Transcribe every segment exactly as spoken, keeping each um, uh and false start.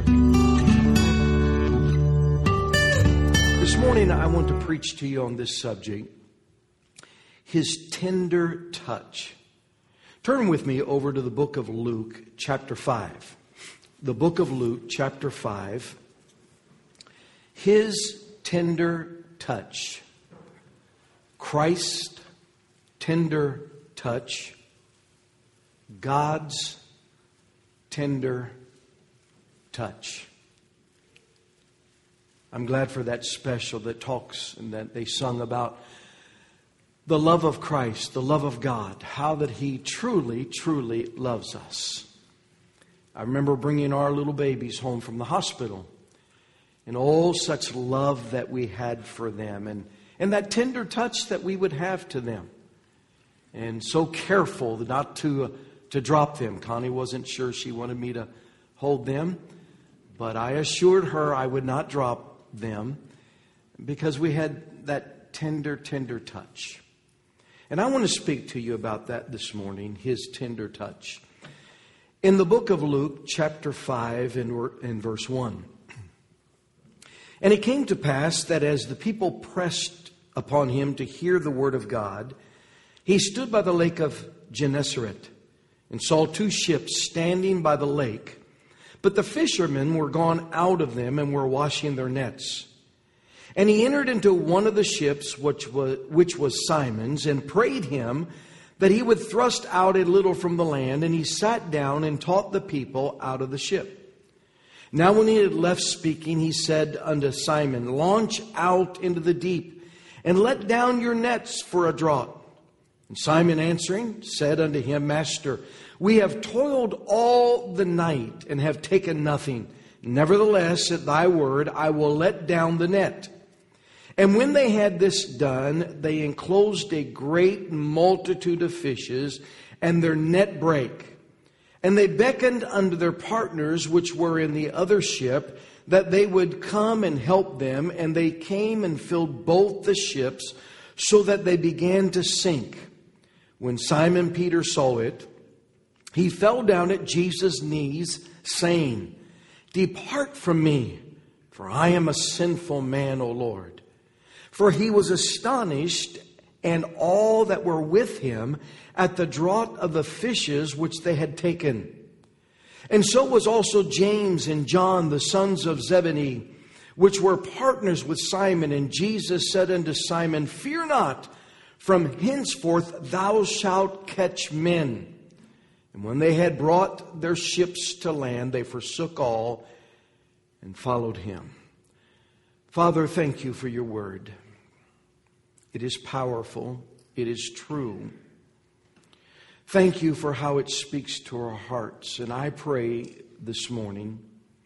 This morning I want to preach to you on this subject, His tender touch. Turn with me over to the book of Luke, chapter five. The book of Luke, chapter five. His tender touch. Christ's tender touch. God's tender touch. I'm glad for that special that talks and that they sung about the love of Christ, the love of God, how that He truly, truly loves us. I remember bringing our little babies home from the hospital and all such love that we had for them and, and that tender touch that we would have to them. And so careful not to, uh, to drop them. Connie wasn't sure she wanted me to hold them, but I assured her I would not drop them because we had that tender, tender touch. And I want to speak to you about that this morning, His tender touch. In the book of Luke, chapter five, and in verse one. And it came to pass that as the people pressed upon Him to hear the word of God, He stood by the lake of Gennesaret and saw two ships standing by the lake. But the fishermen were gone out of them and were washing their nets. And He entered into one of the ships, which was, which was Simon's, and prayed him that he would thrust out a little from the land. And he sat down and taught the people out of the ship. Now when he had left speaking, he said unto Simon, Launch out into the deep, and let down your nets for a draught. And Simon answering said unto him, Master, we have toiled all the night and have taken nothing. Nevertheless, at thy word, I will let down the net. And when they had this done, they enclosed a great multitude of fishes, and their net brake. And they beckoned unto their partners, which were in the other ship, that they would come and help them. And they came and filled both the ships, so that they began to sink. When Simon Peter saw it, he fell down at Jesus' knees, saying, Depart from me, for I am a sinful man, O Lord. For he was astonished, and all that were with him, at the draught of the fishes which they had taken. And so was also James and John, the sons of Zebedee, which were partners with Simon. And Jesus said unto Simon, Fear not, from henceforth thou shalt catch men. And when they had brought their ships to land, they forsook all and followed Him. Father, thank you for your word. It is powerful. It is true. Thank you for how it speaks to our hearts. And I pray this morning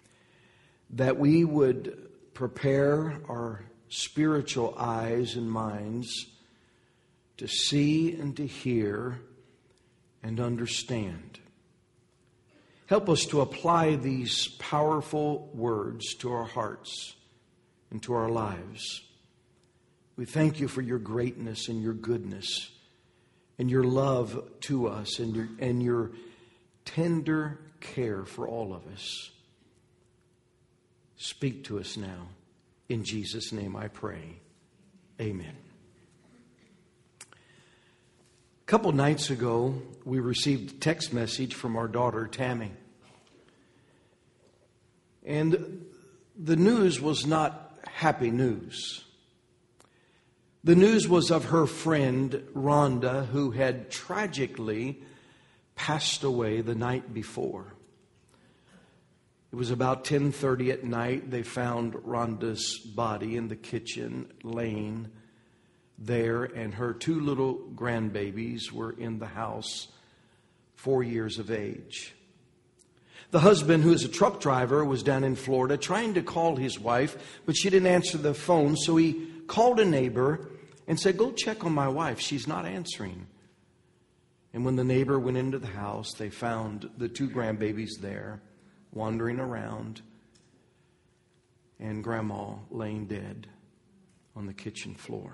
that we would prepare our spiritual eyes and minds to see and to hear and understand. Help us to apply these powerful words to our hearts and to our lives. We thank you for your greatness and your goodness and your love to us and your, and your tender care for all of us. Speak to us now. In Jesus' name I pray. Amen. A couple nights ago, we received a text message from our daughter, Tammy. And the news was not happy news. The news was of her friend, Rhonda, who had tragically passed away the night before. It was about ten thirty at night. They found Rhonda's body in the kitchen, laying there, and her two little grandbabies were in the house, four years of age. The husband, who is a truck driver, was down in Florida trying to call his wife, but she didn't answer the phone, so he called a neighbor and said, Go check on my wife. She's not answering. And when the neighbor went into the house, they found the two grandbabies there, wandering around, and Grandma laying dead on the kitchen floor.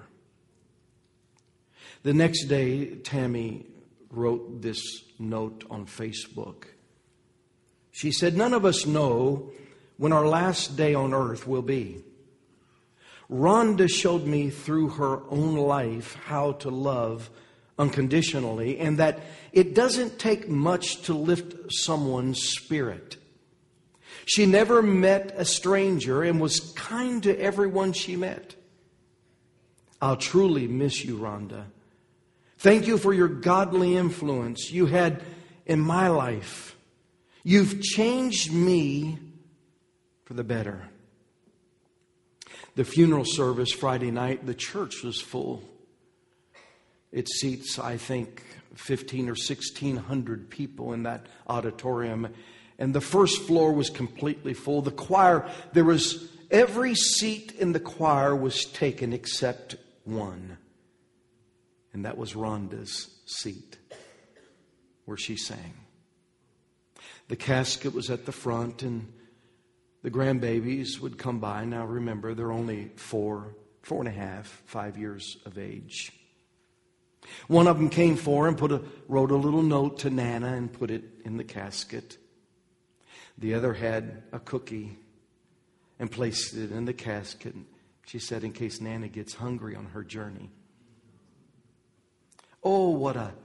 The next day, Tammy wrote this note on Facebook. She said, None of us know when our last day on earth will be. Rhonda showed me through her own life how to love unconditionally, and that it doesn't take much to lift someone's spirit. She never met a stranger and was kind to everyone she met. I'll truly miss you, Rhonda. Thank you for your godly influence you had in my life. You've changed me for the better. The funeral service Friday night, the church was full. It seats, I think, fifteen or sixteen hundred people in that auditorium. And the first floor was completely full. The choir, there was every seat in the choir was taken except one. And that was Rhonda's seat where she sang. The casket was at the front, and the grandbabies would come by. Now remember, they're only four, four and a half, five years of age. One of them came forward and put a, wrote a little note to Nana and put it in the casket. The other had a cookie and placed it in the casket. She said, in case Nana gets hungry on her journey. Oh, what a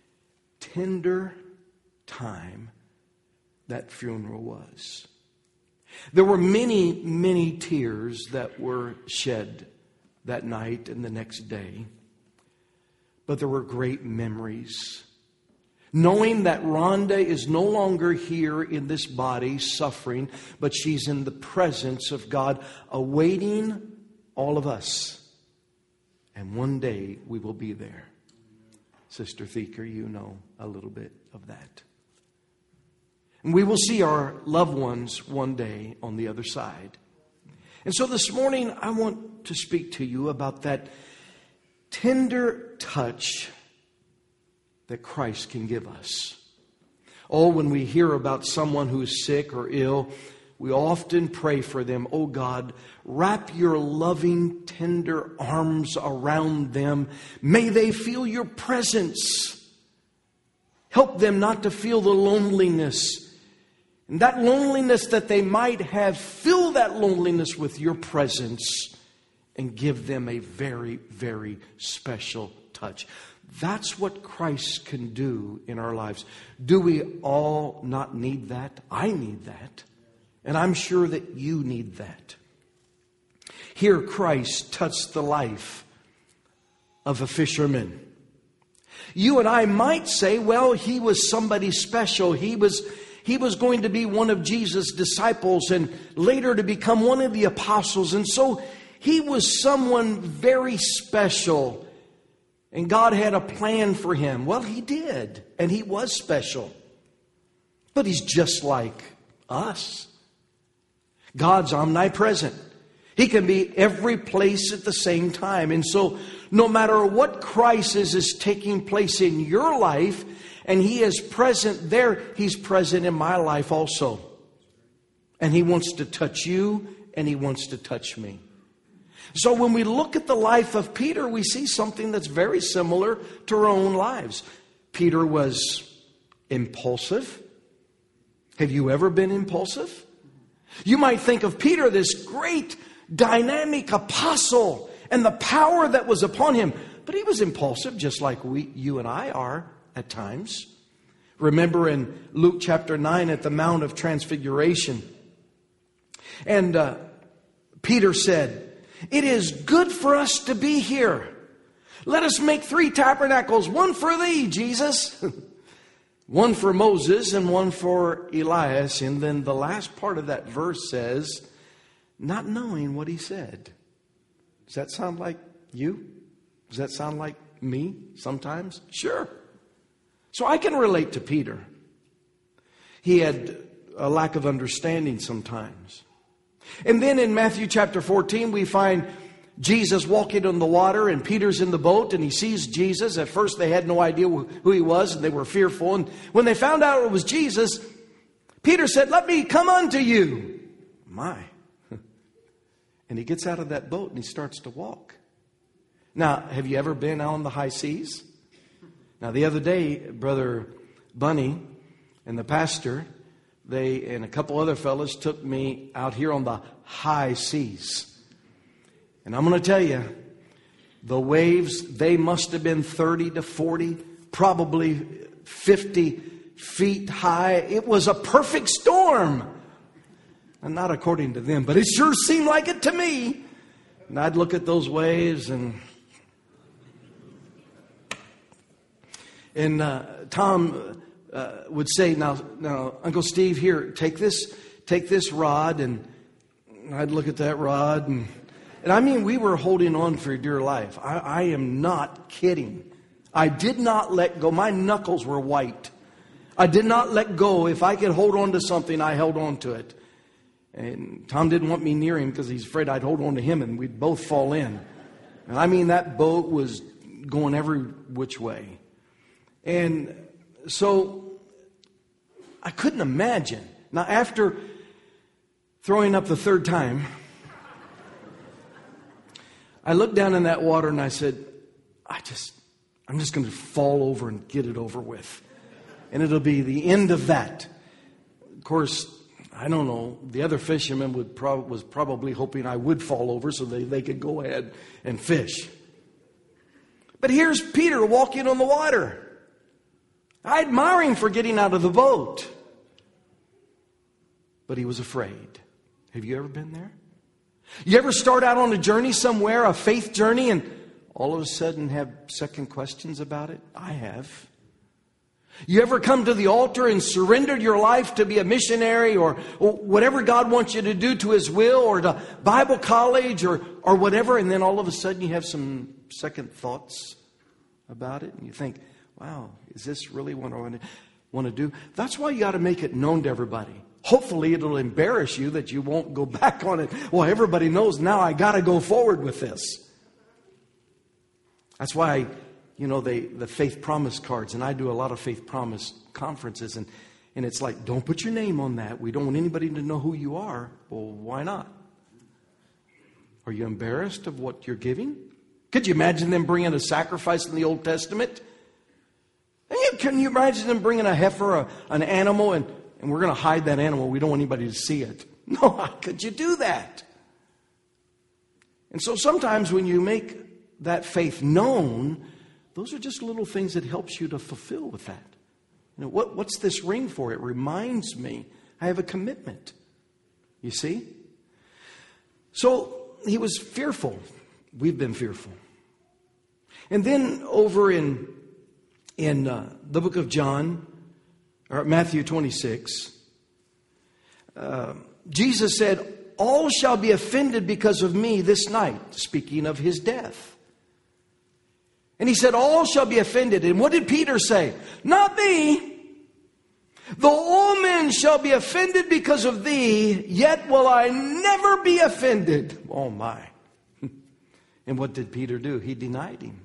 tender time that funeral was. There were many, many tears that were shed that night and the next day. But there were great memories. Knowing that Rhonda is no longer here in this body suffering, but she's in the presence of God, awaiting all of us. And one day we will be there. Sister Thieker, you know a little bit of that. And we will see our loved ones one day on the other side. And so this morning I want to speak to you about that tender touch that Christ can give us. Oh, when we hear about someone who is sick or ill, we often pray for them. Oh God, wrap your loving, tender arms around them. May they feel your presence. Help them not to feel the loneliness. And that loneliness that they might have, fill that loneliness with your presence and give them a very, very special touch. That's what Christ can do in our lives. Do we all not need that? I need that. And I'm sure that you need that. Here Christ touched the life of a fisherman. You and I might say, well, he was somebody special. He was, he was going to be one of Jesus' disciples and later to become one of the apostles. And so he was someone very special. And God had a plan for him. Well, he did. And he was special. But he's just like us. God's omnipresent. He can be every place at the same time. And so no matter what crisis is taking place in your life, and he is present there, he's present in my life also. And he wants to touch you, and he wants to touch me. So when we look at the life of Peter, we see something that's very similar to our own lives. Peter was impulsive. Have you ever been impulsive? You might think of Peter, this great, dynamic apostle, and the power that was upon him. But he was impulsive, just like we, you and I are at times. Remember in Luke chapter nine at the Mount of Transfiguration. And uh, Peter said, "It is good for us to be here. Let us make three tabernacles, one for thee, Jesus, one for Moses, and one for Elias." And then the last part of that verse says, not knowing what he said. Does that sound like you? Does that sound like me sometimes? Sure. So I can relate to Peter. He had a lack of understanding sometimes. And then in Matthew chapter fourteen, we find Jesus walking on the water, and Peter's in the boat, and he sees Jesus. At first, they had no idea who he was, and they were fearful. And when they found out it was Jesus, Peter said, "Let me come unto you." My. And he gets out of that boat, and he starts to walk. Now, have you ever been out on the high seas? Now, the other day, Brother Bunny and the pastor they and a couple other fellas took me out here on the high seas. And I'm going to tell you, the waves, they must have been thirty to forty, probably fifty feet high. It was a perfect storm. And not according to them, but it sure seemed like it to me. And I'd look at those waves and... And uh, Tom uh, would say, now, now, Uncle Steve, here, take this, take this rod. And I'd look at that rod. And, and I mean, we were holding on for dear life. I, I am not kidding. I did not let go. My knuckles were white. I did not let go. If I could hold on to something, I held on to it. And Tom didn't want me near him because he's afraid I'd hold on to him and we'd both fall in. And I mean, that boat was going every which way. And so I couldn't imagine. Now, after throwing up the third time, I looked down in that water and I said, I just, I'm just going to fall over and get it over with. And it'll be the end of that. Of course, I don't know. The other fisherman would prob- was probably hoping I would fall over so they, they could go ahead and fish. But here's Peter walking on the water. I admire him for getting out of the boat. But he was afraid. Have you ever been there? You ever start out on a journey somewhere, a faith journey, and all of a sudden have second questions about it? I have. You ever come to the altar and surrendered your life to be a missionary or, or whatever God wants you to do to His will, or to Bible college or, or whatever, and then all of a sudden you have some second thoughts about it and you think, wow, is this really what I want to, want to do? That's why you got to make it known to everybody. Hopefully it'll embarrass you that you won't go back on it. Well, everybody knows now I got to go forward with this. That's why, you know, they, the faith promise cards, and I do a lot of faith promise conferences, and, and it's like, don't put your name on that. We don't want anybody to know who you are. Well, why not? Are you embarrassed of what you're giving? Could you imagine them bringing a sacrifice in the Old Testament? And you, can you imagine them bringing a heifer, a, an animal, and, and we're going to hide that animal. We don't want anybody to see it. No, how could you do that? And so sometimes when you make that faith known, those are just little things that helps you to fulfill with that. You know, what, what's this ring for? It reminds me I have a commitment. You see? So he was fearful. We've been fearful. And then over in in uh, the book of John, or Matthew twenty-six, uh, Jesus said, all shall be offended because of me this night, speaking of his death. And he said, all shall be offended. And what did Peter say? Not me. Though all men shall be offended because of thee, yet will I never be offended. Oh my. And what did Peter do? He denied him.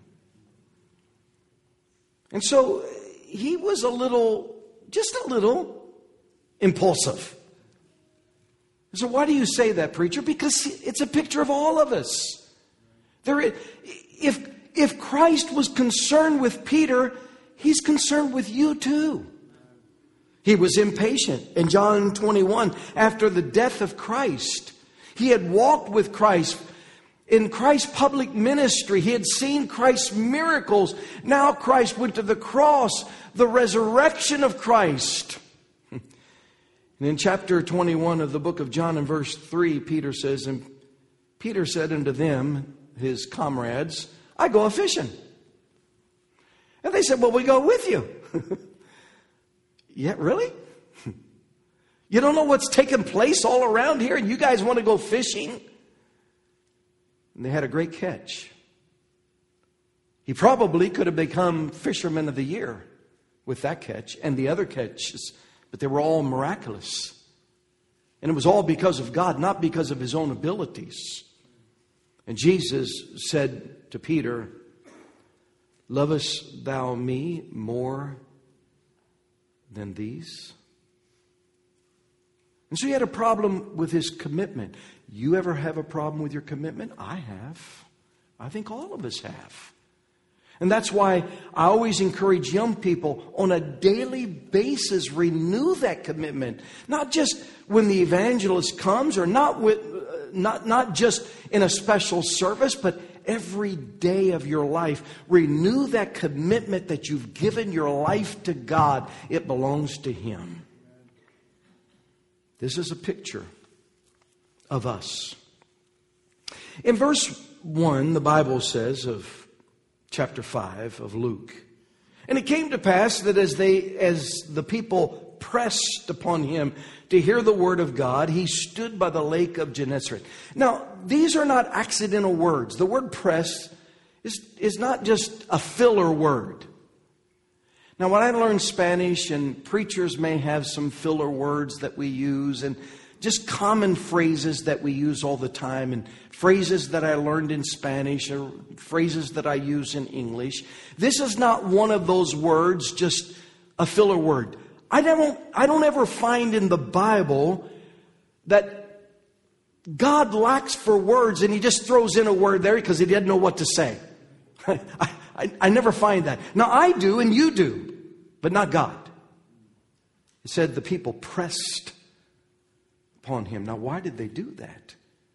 And so he was a little, just a little impulsive. So why do you say that, preacher? Because it's a picture of all of us. There, if, if Christ was concerned with Peter, he's concerned with you too. He was impatient. In John twenty-one, after the death of Christ, he had walked with Christ in Christ's public ministry. He had seen Christ's miracles. Now Christ went to the cross, the resurrection of Christ. And in chapter twenty-one of the book of John, in verse three, Peter says, and Peter said unto them, his comrades, I go a fishing. And they said, well, we go with you. Yeah, really? You don't know what's taking place all around here and you guys want to go fishing? And they had a great catch. He probably could have become fisherman of the year with that catch and the other catches, but they were all miraculous. And it was all because of God, not because of his own abilities. And Jesus said to Peter, lovest thou me more than these? And so he had a problem with his commitment. You ever have a problem with your commitment? I have. I think all of us have. And that's why I always encourage young people on a daily basis, renew that commitment. Not just when the evangelist comes, or not with, uh, not, not just in a special service, but every day of your life. Renew that commitment that you've given your life to God. It belongs to Him. This is a picture of us. In verse one, the Bible says of chapter five of Luke, "And it came to pass that as they, as the people pressed upon him to hear the word of God, he stood by the lake of Gennesaret." Now, these are not accidental words. The word press is, is not just a filler word. Now, when I learned Spanish, and preachers may have some filler words that we use, and just common phrases that we use all the time, and phrases that I learned in Spanish, or phrases that I use in English. This is not one of those words, just a filler word. I don't, I don't ever find in the Bible that God lacks for words and He just throws in a word there because He didn't know what to say. I, I, I never find that. Now, I do and you do, but not God. It said the people pressed upon Him. Now, why did they do that?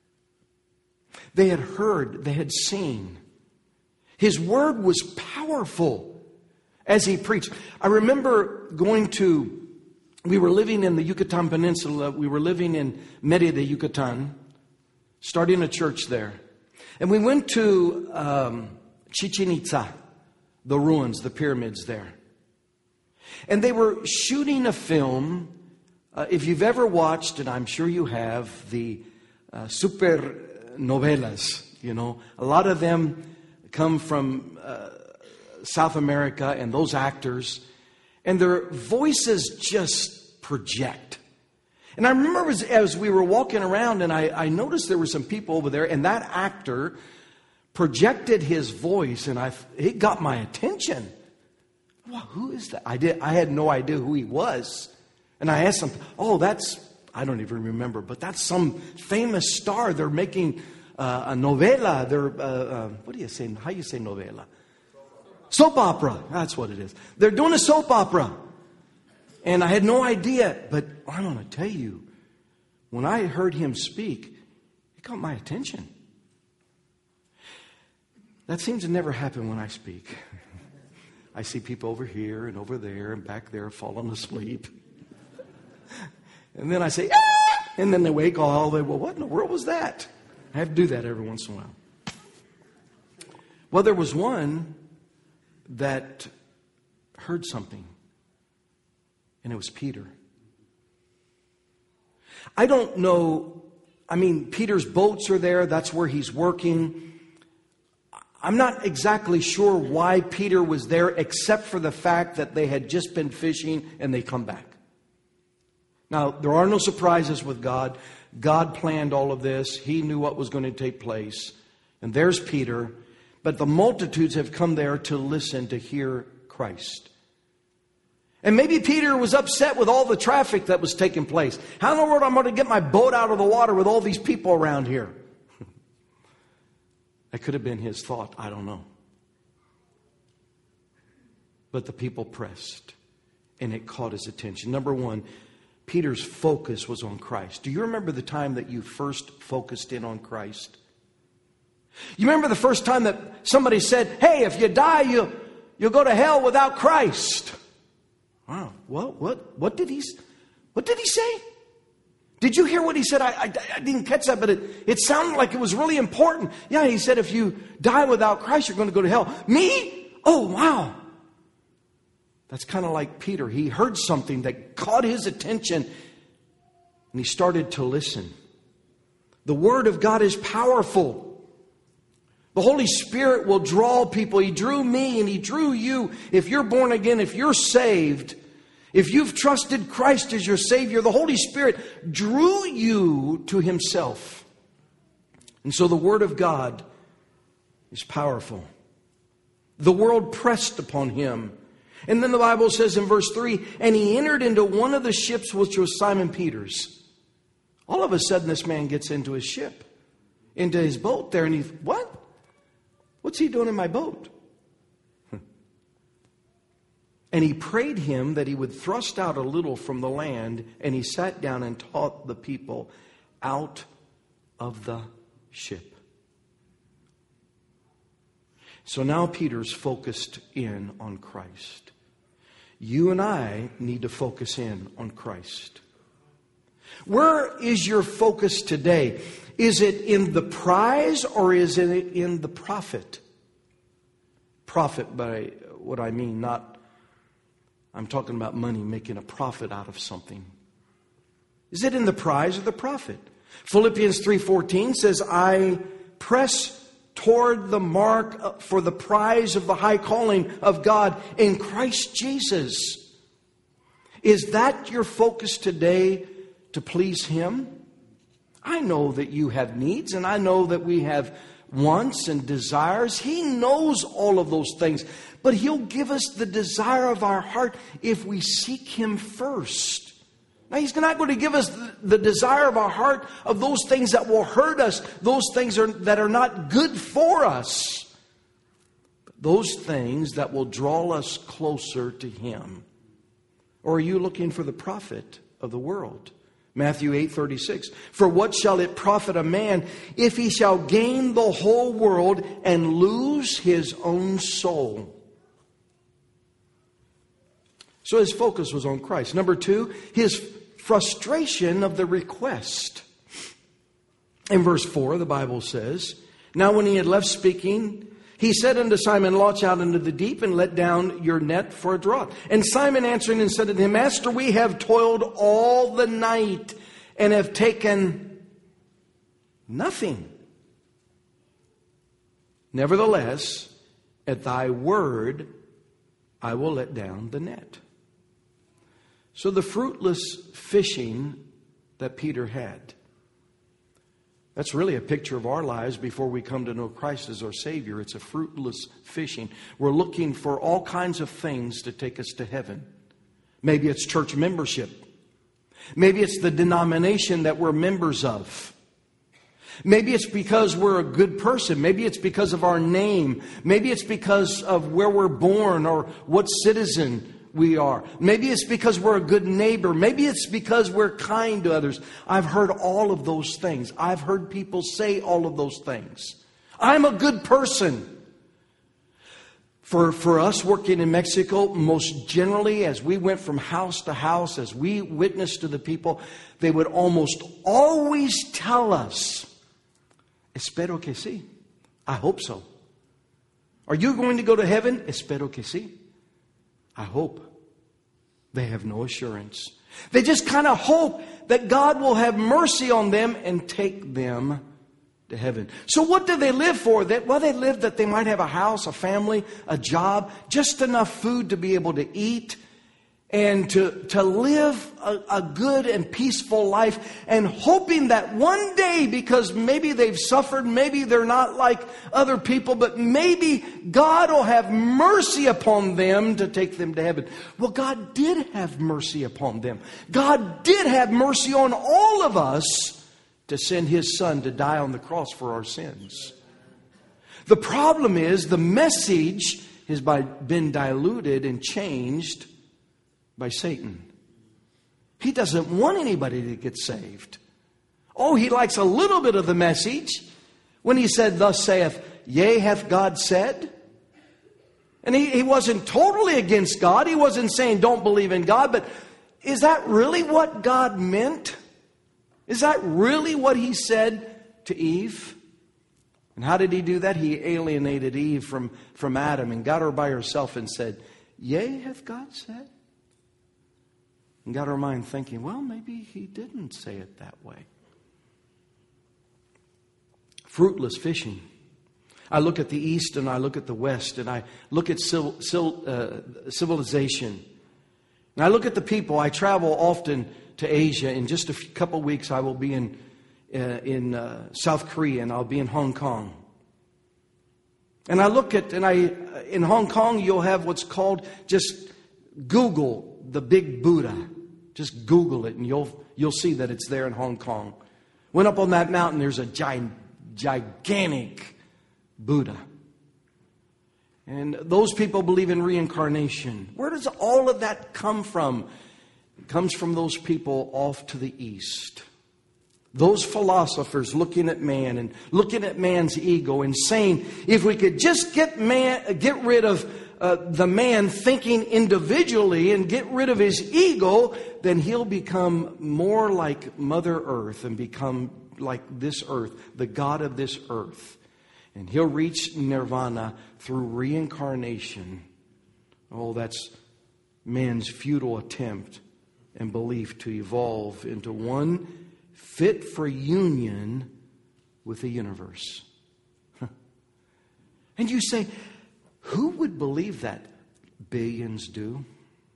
They had heard, they had seen. His word was powerful as He preached. I remember going to, we were living in the Yucatan Peninsula. We were living in Mérida, Yucatan, starting a church there. And we went to um, Chichen Itza, the ruins, the pyramids there. And they were shooting a film. Uh, if you've ever watched, and I'm sure you have, the uh, supernovelas, you know, a lot of them come from uh, South America, and those actors, and their voices just project. And I remember as, as we were walking around, and I, I noticed there were some people over there, and that actor projected his voice, and I it got my attention. Wow, who is that? I did. I had no idea who he was. And I asked him, oh, that's, I don't even remember, but that's some famous star. They're making uh, a novela. They're, uh, uh, what do you say? How do you say novela? Soap opera. That's what it is. They're doing a soap opera. And I had no idea. But I'm going to tell you, when I heard him speak, it caught my attention. That seems to never happen when I speak. I see people over here and over there and back there falling asleep. And then I say, ah! And then they wake all the way. Well, what in the world was that? I have to do that every once in a while. Well, there was one that heard something. And it was Peter. I don't know. I mean, Peter's boats are there. That's where he's working. I'm not exactly sure why Peter was there, except for the fact that they had just been fishing and they come back. Now, there are no surprises with God. God planned all of this. He knew what was going to take place. And there's Peter. But the multitudes have come there to listen, to hear Christ. And maybe Peter was upset with all the traffic that was taking place. How in the world am I going to get my boat out of the water with all these people around here? That could have been his thought. I don't know. But the people pressed, and it caught his attention. Number one, Peter's focus was on Christ. Do you remember the time that you first focused in on Christ? You remember the first time that somebody said, hey, if you die, you, you'll go to hell without Christ. Wow. What, what, what did he, what did he say? Did you hear what he said? I, I, I didn't catch that, but it, it sounded like it was really important. Yeah, he said, if you die without Christ, you're going to go to hell. Me? Oh, wow. That's kind of like Peter. He heard something that caught his attention, and he started to listen. The Word of God is powerful. The Holy Spirit will draw people. He drew me and He drew you. If you're born again, if you're saved, if you've trusted Christ as your Savior, the Holy Spirit drew you to Himself. And so the Word of God is powerful. The world pressed upon Him. And then the Bible says in verse three, and he entered into one of the ships, which was Simon Peter's. All of a sudden, this man gets into his ship, into his boat there, and he, what? What's he doing in my boat? And he prayed him that he would thrust out a little from the land, and he sat down and taught the people out of the ship. So now Peter's focused in on Christ. You and I need to focus in on Christ. Where is your focus today? Is it in the prize or is it in the profit? Profit, by what I mean, not, I'm talking about money, making a profit out of something. Is it in the prize or the profit? Philippians three fourteen says, I press toward the mark for the prize of the high calling of God in Christ Jesus. Is that your focus today, to please Him? I know that you have needs, and I know that we have wants and desires. He knows all of those things, but He'll give us the desire of our heart if we seek Him first. Now, He's not going to give us the desire of our heart of those things that will hurt us, those things are, that are not good for us, but those things that will draw us closer to Him. Or are you looking for the profit of the world? Matthew eight thirty-six. For what shall it profit a man if he shall gain the whole world and lose his own soul? So his focus was on Christ. Number two, his frustration of the request. In verse four, the Bible says, Now when he had left speaking, he said unto Simon, Launch out into the deep and let down your net for a draught. And Simon answering and said unto him, Master, we have toiled all the night and have taken nothing. Nevertheless, at thy word, I will let down the net. So the fruitless fishing that Peter had, that's really a picture of our lives before we come to know Christ as our Savior. It's a fruitless fishing. We're looking for all kinds of things to take us to heaven. Maybe it's church membership. Maybe it's the denomination that we're members of. Maybe it's because we're a good person. Maybe it's because of our name. Maybe it's because of where we're born or what citizen we are. Maybe it's because we're a good neighbor. Maybe it's because we're kind to others. I've heard all of those things. I've heard people say all of those things. I'm a good person. For, for us working in Mexico, most generally, as we went from house to house, as we witnessed to the people, they would almost always tell us, Espero que sí. I hope so. Are you going to go to heaven? Espero que sí. I hope. They have no assurance. They just kind of hope that God will have mercy on them and take them to heaven. So what do they live for? That, well, they live that they might have a house, a family, a job, just enough food to be able to eat and to, to live a, a good and peaceful life, and hoping that one day, because maybe they've suffered, maybe they're not like other people, but maybe God will have mercy upon them to take them to heaven. Well, God did have mercy upon them. God did have mercy on all of us to send His Son to die on the cross for our sins. The problem is the message has been diluted and changed by Satan. He doesn't want anybody to get saved. Oh, he likes a little bit of the message when he said, Thus saith, Yea, hath God said? And he, he wasn't totally against God. He wasn't saying don't believe in God. But is that really what God meant? Is that really what He said to Eve? And how did He do that? He alienated Eve from, from Adam and got her by herself and said, Yea, hath God said? And got our mind thinking, well, maybe He didn't say it that way. Fruitless fishing. I look at the East and I look at the West, and I look at civil, civil, uh, civilization. And I look at the people. I travel often to Asia. In just a few, couple weeks, I will be in, uh, in uh, South Korea, and I'll be in Hong Kong. And I look at, and I, in Hong Kong, you'll have what's called, just Google the big Buddha. Just Google it and you'll you'll see that it's there in Hong Kong. Went up on that mountain, there's a giant, gigantic Buddha. And those people believe in reincarnation. Where does all of that come from? It comes from those people off to the east. Those philosophers looking at man and looking at man's ego and saying, if we could just get man, get rid of uh, the man thinking individually and get rid of his ego, then he'll become more like Mother Earth and become like this earth, the God of this earth. And he'll reach nirvana through reincarnation. Oh, that's man's futile attempt and belief to evolve into one fit for union with the universe. And you say, who would believe that? Billions do.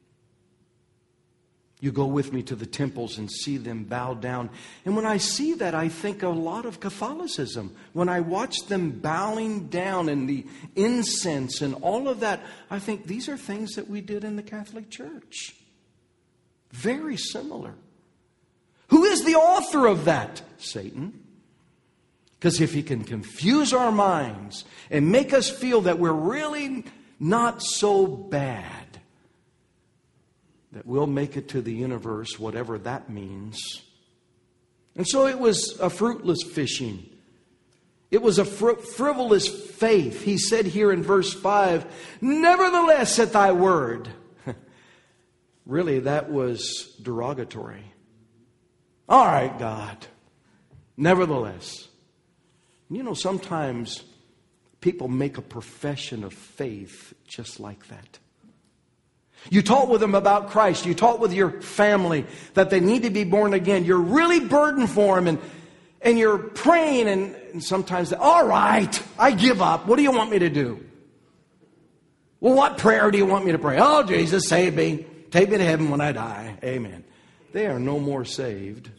You go with me to the temples and see them bow down. And when I see that, I think a lot of Catholicism. When I watch them bowing down and the incense and all of that, I think these are things that we did in the Catholic Church. Very similar. Who is the author of that? Satan. Because if he can confuse our minds and make us feel that we're really not so bad, that we'll make it to the universe, whatever that means. And so it was a fruitless fishing. It was a fr- frivolous faith. He said here in verse five, nevertheless at thy word. Really, that was derogatory. All right, God. Nevertheless. You know, sometimes people make a profession of faith just like that. You talk with them about Christ. You talk with your family that they need to be born again. You're really burdened for them, and, and you're praying, and, and sometimes, they, all right, I give up. What do you want me to do? Well, what prayer do you want me to pray? Oh, Jesus, save me. Take me to heaven when I die. Amen. They are no more saved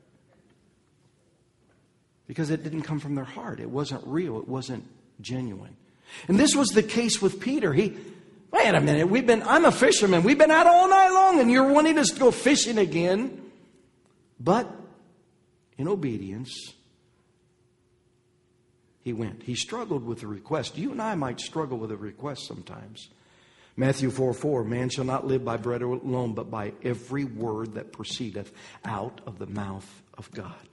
because it didn't come from their heart. It wasn't real. It wasn't genuine. And this was the case with Peter. He, wait a minute, we've been, I'm a fisherman. We've been out all night long and you're wanting us to go fishing again. But in obedience, he went. He struggled with the request. You and I might struggle with a request sometimes. Matthew four four, man shall not live by bread alone, but by every word that proceedeth out of the mouth of God.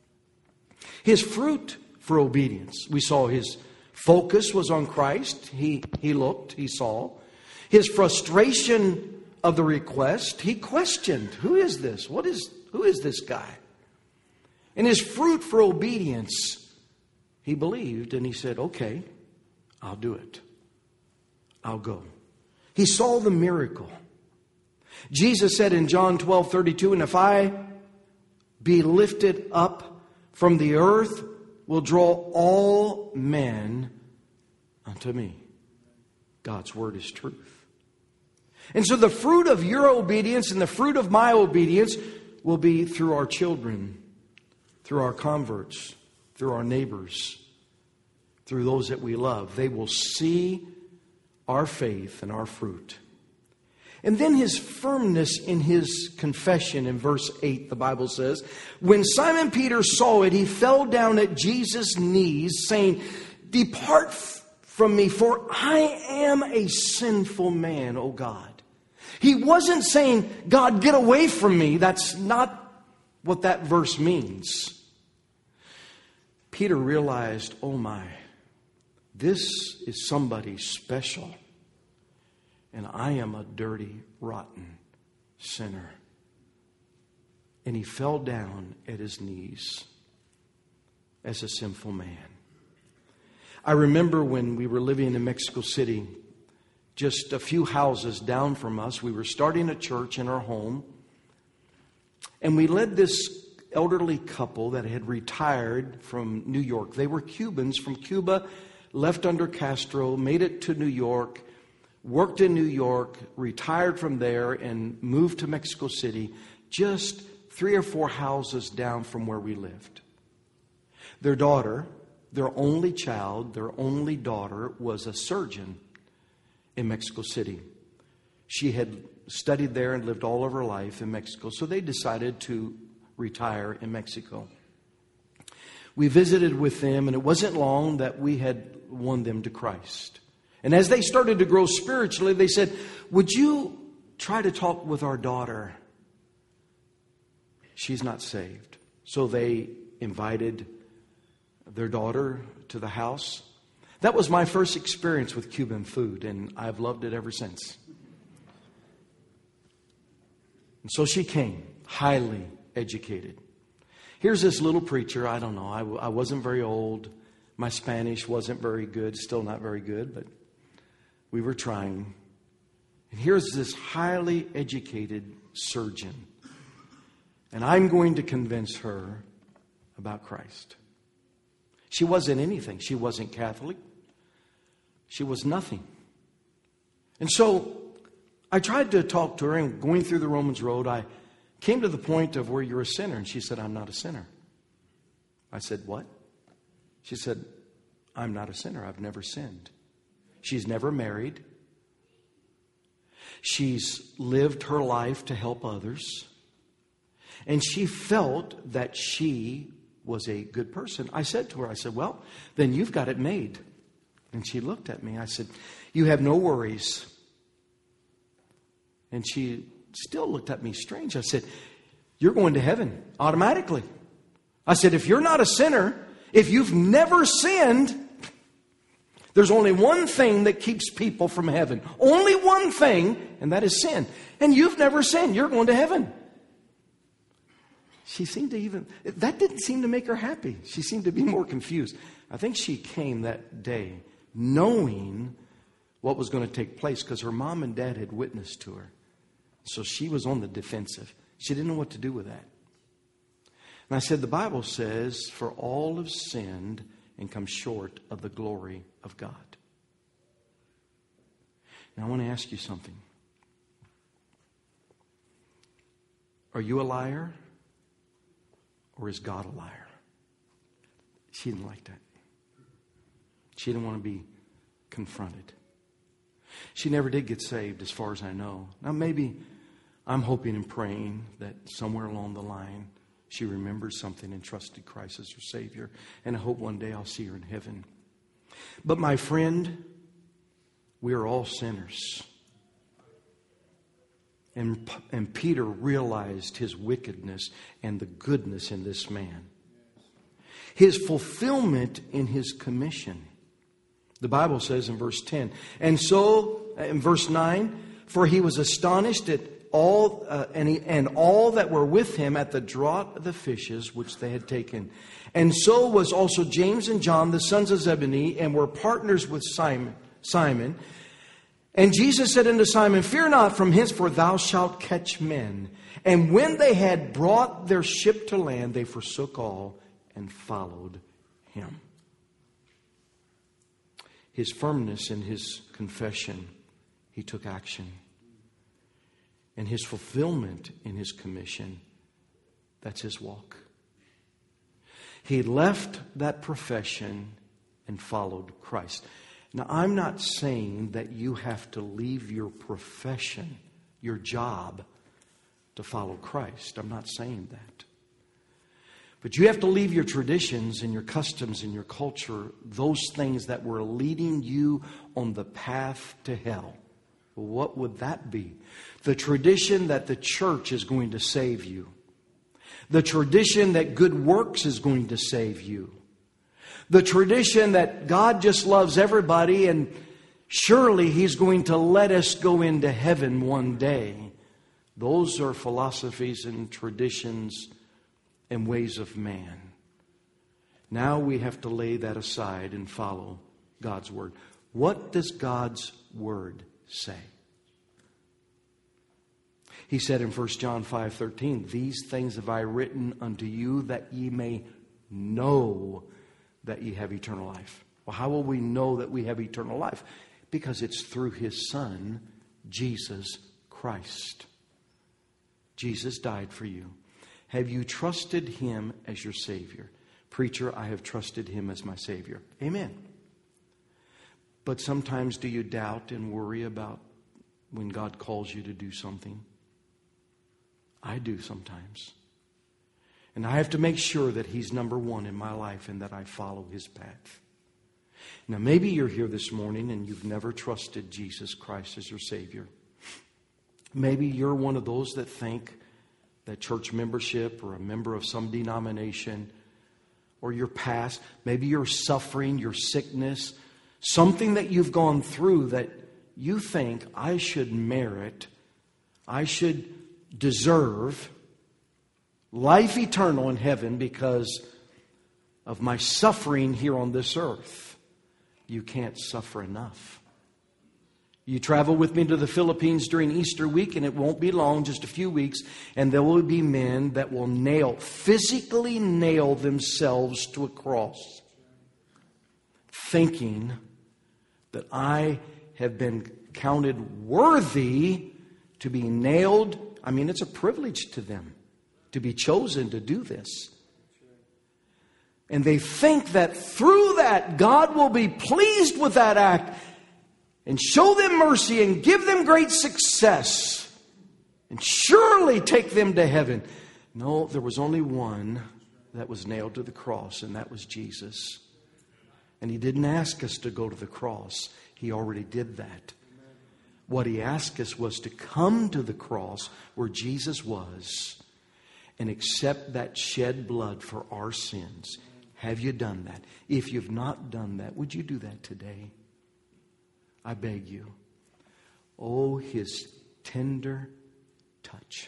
His fruit for obedience. We saw his focus was on Christ. He, he looked, he saw. His frustration of the request, he questioned, who is this? What is, who is this guy? And his fruit for obedience, he believed and he said, okay, I'll do it. I'll go. He saw the miracle. Jesus said in John twelve thirty-two, and if I be lifted up from the earth, will draw all men unto me. God's word is truth. And so the fruit of your obedience and the fruit of my obedience will be through our children, through our converts, through our neighbors, through those that we love. They will see our faith and our fruit. And then his firmness in his confession in verse eight, the Bible says, when Simon Peter saw it, he fell down at Jesus' knees, saying, depart f- from me, for I am a sinful man, O God. He wasn't saying, God, get away from me. That's not what that verse means. Peter realized, oh my, this is somebody special. And I am a dirty, rotten sinner. And he fell down at his knees as a sinful man. I remember when we were living in Mexico City, just a few houses down from us, we were starting a church in our home. And we led this elderly couple that had retired from New York. They were Cubans from Cuba, left under Castro, made it to New York, worked in New York, retired from there, and moved to Mexico City, just three or four houses down from where we lived. Their daughter, their only child, their only daughter, was a surgeon in Mexico City. She had studied there and lived all of her life in Mexico, so they decided to retire in Mexico. We visited with them, and it wasn't long that we had won them to Christ. And as they started to grow spiritually, they said, would you try to talk with our daughter? She's not saved. So they invited their daughter to the house. That was my first experience with Cuban food, and I've loved it ever since. And so she came, highly educated. Here's this little preacher. I don't know. I, I wasn't very old. My Spanish wasn't very good. Still not very good, but we were trying. And here's this highly educated surgeon. And I'm going to convince her about Christ. She wasn't anything. She wasn't Catholic. She was nothing. And so I tried to talk to her, and going through the Romans Road, I came to the point of where you're a sinner. And she said, I'm not a sinner. I said, what? She said, I'm not a sinner. I've never sinned. She's never married. She's lived her life to help others. And she felt that she was a good person. I said to her, I said, well, then you've got it made. And she looked at me. I said, you have no worries. And she still looked at me strange. I said, you're going to heaven automatically. I said, if you're not a sinner, if you've never sinned, there's only one thing that keeps people from heaven. Only one thing, and that is sin. And you've never sinned. You're going to heaven. She seemed to even, that didn't seem to make her happy. She seemed to be more confused. I think she came that day knowing what was going to take place because her mom and dad had witnessed to her. So she was on the defensive. She didn't know what to do with that. And I said, the Bible says, for all have sinned and come short of the glory of God. Now I want to ask you something. Are you a liar? Or is God a liar? She didn't like that. She didn't want to be confronted. She never did get saved as far as I know. Now maybe I'm hoping and praying that somewhere along the line she remembers something and trusted Christ as her Savior. And I hope one day I'll see her in heaven. But my friend, we are all sinners. And, and Peter realized his wickedness and the goodness in this man. His fulfillment in his commission. The Bible says in verse ten. And so, in verse nine, for he was astonished at all, uh, and, he, and all that were with him at the draught of the fishes which they had taken. And so was also James and John, the sons of Zebedee, and were partners with Simon. Simon. And Jesus said unto Simon, fear not, from henceforth thou shalt catch men. And when they had brought their ship to land, they forsook all and followed him. His firmness in his confession, he took action. And his fulfillment in his commission, that's his walk. He left that profession and followed Christ. Now, I'm not saying that you have to leave your profession, your job, to follow Christ. I'm not saying that. But you have to leave your traditions and your customs and your culture, those things that were leading you on the path to hell. Well, what would that be? The tradition that the church is going to save you. The tradition that good works is going to save you. The tradition that God just loves everybody and surely He's going to let us go into heaven one day. Those are philosophies and traditions and ways of man. Now we have to lay that aside and follow God's Word. What does God's Word say? He said in First John five thirteen, these things have I written unto you that ye may know that ye have eternal life. Well, how will we know that we have eternal life? Because it's through His Son, Jesus Christ. Jesus died for you. Have you trusted Him as your Savior? Preacher, I have trusted Him as my Savior. Amen. But sometimes do you doubt and worry about when God calls you to do something? I do sometimes. And I have to make sure that He's number one in my life and that I follow His path. Now, maybe you're here this morning and you've never trusted Jesus Christ as your Savior. Maybe you're one of those that think that church membership or a member of some denomination or your past, maybe your suffering, your sickness, something that you've gone through that you think I should merit, I should deserve life eternal in heaven because of my suffering here on this earth. You can't suffer enough. You travel with me to the Philippines during Easter week, and it won't be long, just a few weeks, and there will be men that will nail, physically nail themselves to a cross, thinking that I have been counted worthy to be nailed. I mean, it's a privilege to them to be chosen to do this. And they think that through that, God will be pleased with that act and show them mercy and give them great success and surely take them to heaven. No, there was only one that was nailed to the cross, and that was Jesus. And He didn't ask us to go to the cross. He already did that. What He asked us was to come to the cross where Jesus was and accept that shed blood for our sins. Have you done that? If you've not done that, would you do that today? I beg you. Oh, His tender touch.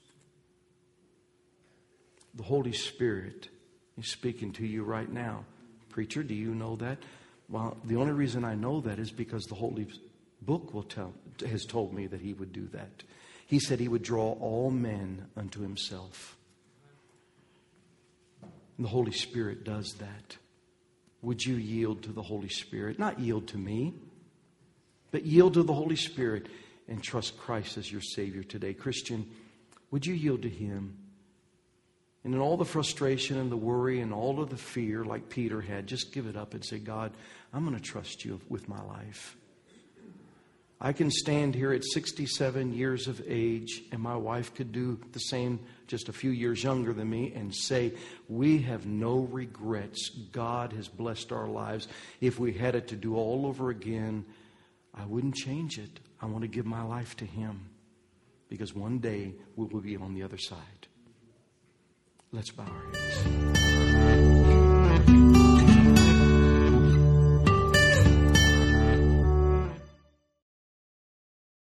The Holy Spirit is speaking to you right now. Preacher, do you know that? Well, the only reason I know that is because the Holy Book will tell, has told me that He would do that. He said He would draw all men unto Himself. And the Holy Spirit does that. Would you yield to the Holy Spirit? Not yield to me, but yield to the Holy Spirit and trust Christ as your Savior today. Christian, would you yield to Him? And in all the frustration and the worry and all of the fear like Peter had, just give it up and say, God, I'm going to trust You with my life. I can stand here at sixty-seven years of age, and my wife could do the same, just a few years younger than me, and say, we have no regrets. God has blessed our lives. If we had it to do all over again, I wouldn't change it. I want to give my life to Him, because one day we will be on the other side. Let's bow our heads.